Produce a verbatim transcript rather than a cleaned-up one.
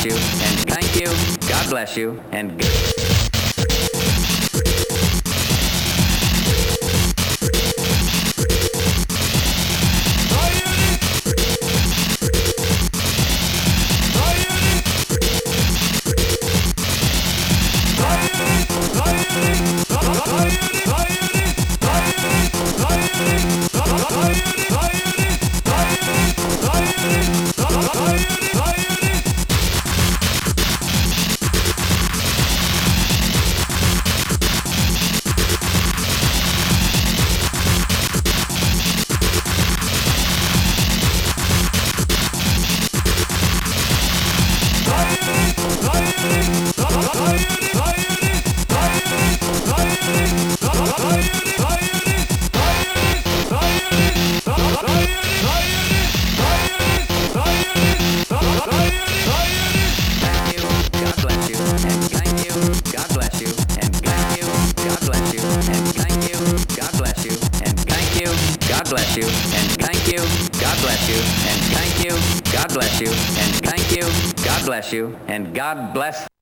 you, and thank you. God bless you, and good. God bless you, and thank you. God bless you, and thank you. God bless you, and thank you. God bless you, and God bless.